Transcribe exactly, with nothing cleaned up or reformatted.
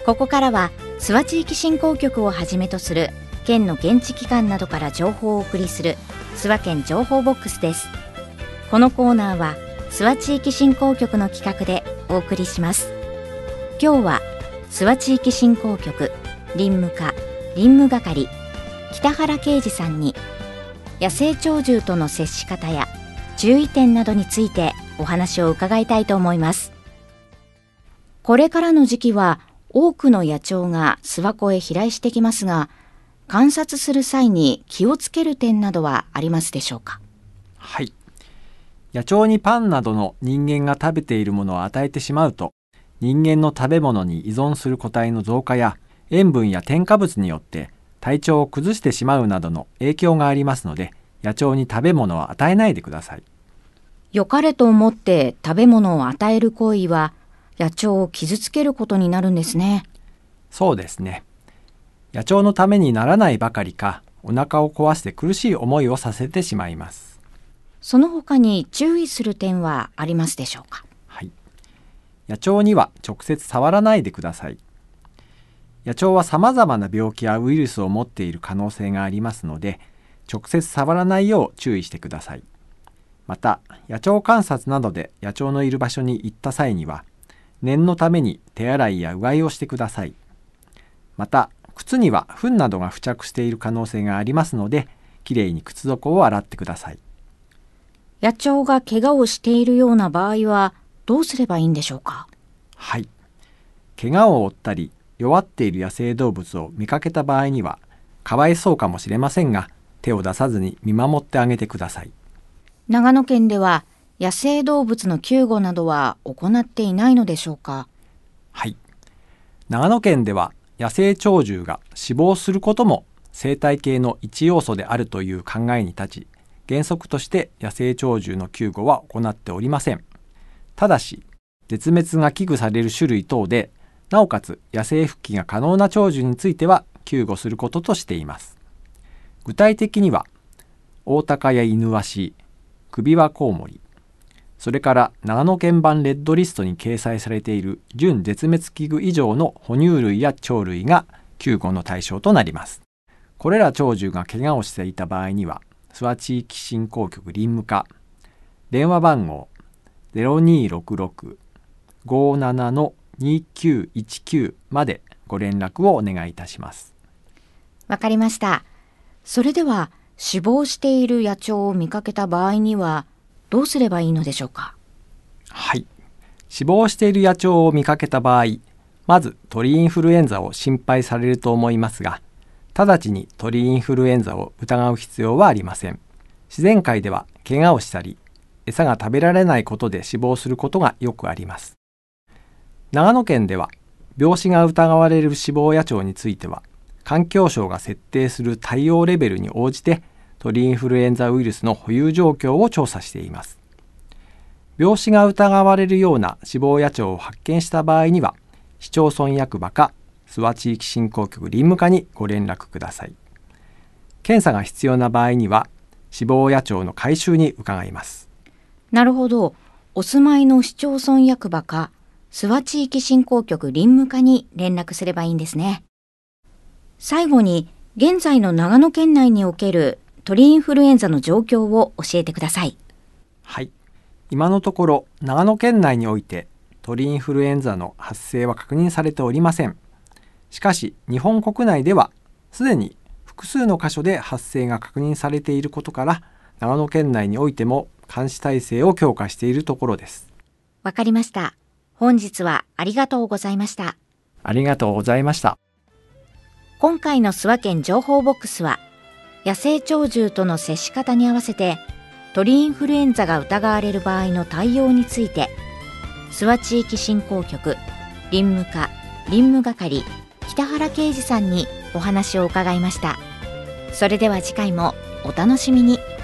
ここからは諏訪地域振興局をはじめとする県の現地機関などから情報をお送りする諏訪県情報ボックスです。このコーナーは諏訪地域振興局の企画でお送りします。今日は諏訪地域振興局林務課林務係北原啓二さんに野生鳥獣との接し方や注意点などについてお話を伺いたいと思います。これからの時期は多くの野鳥が諏訪湖へ飛来してきますが、観察する際に気をつける点などはありますでしょうか。 はい。野鳥にパンなどの人間が食べているものを与えてしまうと、人間の食べ物に依存する個体の増加や塩分や添加物によって体調を崩してしまうなどの影響がありますので、野鳥に食べ物を与えないでください。 良かれと思って食べ物を与える行為は野鳥を傷つけることになるんですね。 そうですね。野鳥のためにならないばかりか、お腹を壊して苦しい思いをさせてしまいます。 その他に注意する点はありますでしょうか。 はい。野鳥には直接触らないでください。野鳥はさまざまな病気やウイルスを持っている可能性がありますので、直接触らないよう注意してください。また、野鳥観察などで野鳥のいる場所に行った際には、念のために手洗いやうがいをしてください。また、靴には糞などが付着している可能性がありますので、きれいに靴底を洗ってください。 野鳥が怪我をしているような場合はどうすればいいんでしょうか。 はい。怪我を負ったり弱っている野生動物を見かけた場合には、かわいそうかもしれませんが、手を出さずに見守ってあげてください。 長野県では野生動物の救護などは行っていないのでしょうか。 はい。長野県では野生鳥獣が死亡することも生態系の一要素であるという考えに立ち、原則として野生鳥獣の救護は行っておりません。ただし、絶滅が危惧される種類等で、なおかつ野生復帰が可能な鳥獣については救護することとしています。具体的には、オオタカやイヌワシ、首輪コウモリ、それから長野県版レッドリストに掲載されている準絶滅危惧以上の哺乳類や鳥類が救護の対象となります。これら鳥獣が怪我をしていた場合には、諏訪地域振興局林務課、電話番号 ゼロにーろくろく ごーなな にきゅういちきゅう までご連絡をお願いいたします。 わかりました。それでは死亡している野鳥を見かけた場合にはどうすればいいのでしょうか。 はい。死亡している野鳥を見かけた場合、まず鳥インフルエンザを心配されると思いますが、直ちに鳥インフルエンザを疑う必要はありません。自然界では怪我をしたり、餌が食べられないことで死亡することがよくあります。長野県では、病死が疑われる死亡野鳥については、環境省が設定する対応レベルに応じて、鳥インフルエンザウイルスの保有状況を調査しています。病死が疑われるような死亡野鳥を発見した場合には、市町村役場か諏訪地域振興局林務課にご連絡ください。検査が必要な場合には、死亡野鳥の回収に伺います。 なるほど。お住まいの市町村役場か諏訪地域振興局林務課に連絡すればいいんですね。最後に、現在の長野県内における鳥インフルエンザの状況を教えてください。 はい。今のところ、長野県内において鳥インフルエンザの発生は確認されておりません。しかし、日本国内ではすでに複数の箇所で発生が確認されていることから、長野県内においても監視体制を強化しているところです。 わかりました。本日はありがとうございました。 ありがとうございました。 今回の諏訪県情報ボックスは、野生鳥獣との接し方に合わせて鳥インフルエンザが疑われる場合の対応について、諏訪地域振興局林務課林務係北原啓二さんにお話を伺いました。それでは次回もお楽しみに。